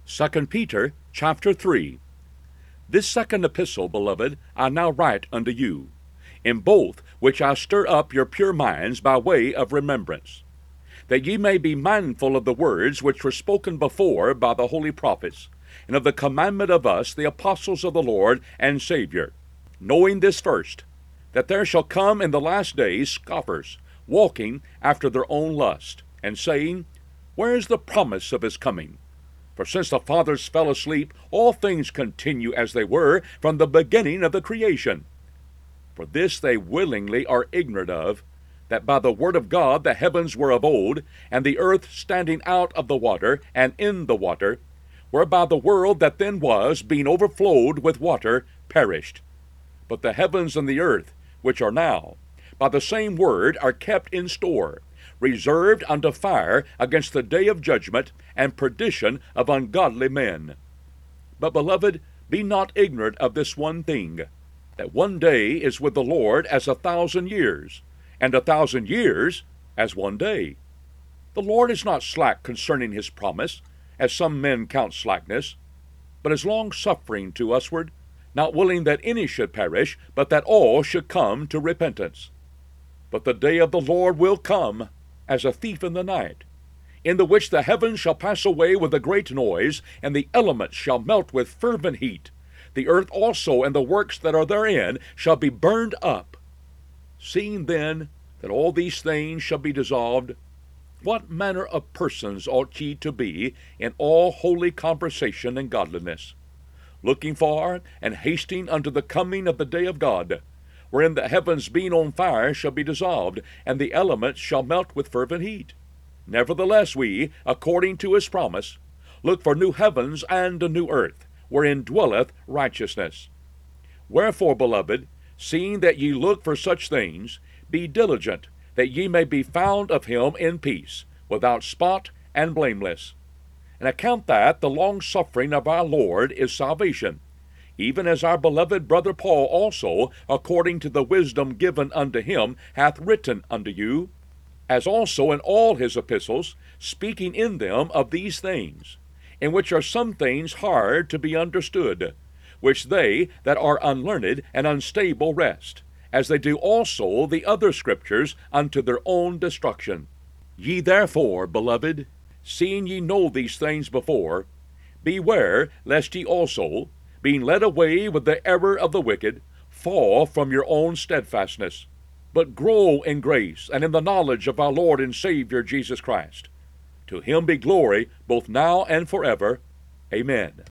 2 Peter chapter 3. This second epistle, beloved, I now write unto you, in both which I stir up your pure minds by way of remembrance, that ye may be mindful of the words which were spoken before by the holy prophets, and of the commandment of us, the apostles of the Lord and Savior, knowing this first, that there shall come in the last days scoffers, walking after their own lust, and saying, Where is the promise of his coming? For since the fathers fell asleep, all things continue as they were from the beginning of the creation. For this they willingly are ignorant of, that by the word of God the heavens were of old, and the earth standing out of the water and in the water, whereby the world that then was, being overflowed with water, perished. But the heavens and the earth, which are now, by the same word are kept in store, reserved unto fire against the day of judgment and perdition of ungodly men. But, beloved, be not ignorant of this one thing, that one day is with the Lord as 1,000 years, and 1,000 years as one day. The Lord is not slack concerning his promise, as some men count slackness, but is longsuffering to usward, not willing that any should perish, but that all should come to repentance. But the day of the Lord will come as a thief in the night, in the which the heavens shall pass away with a great noise, and the elements shall melt with fervent heat. The earth also and the works that are therein shall be burned up. Seeing then that all these things shall be dissolved, what manner of persons ought ye to be in all holy conversation and godliness, looking for and hasting unto the coming of the day of God, wherein the heavens being on fire shall be dissolved, and the elements shall melt with fervent heat? Nevertheless we, according to his promise, look for new heavens and a new earth, wherein dwelleth righteousness. Wherefore, beloved, seeing that ye look for such things, be diligent that ye may be found of him in peace, without spot and blameless. And account that the long-suffering of our Lord is salvation, even as our beloved brother Paul also, according to the wisdom given unto him, hath written unto you, as also in all his epistles, speaking in them of these things, in which are some things hard to be understood, which they that are unlearned and unstable wrest, as they do also the other scriptures unto their own destruction. Ye therefore, beloved, seeing ye know these things before, beware lest ye also, being led away with the error of the wicked, fall from your own steadfastness, but grow in grace and in the knowledge of our Lord and Savior Jesus Christ. To him be glory both now and forever. Amen.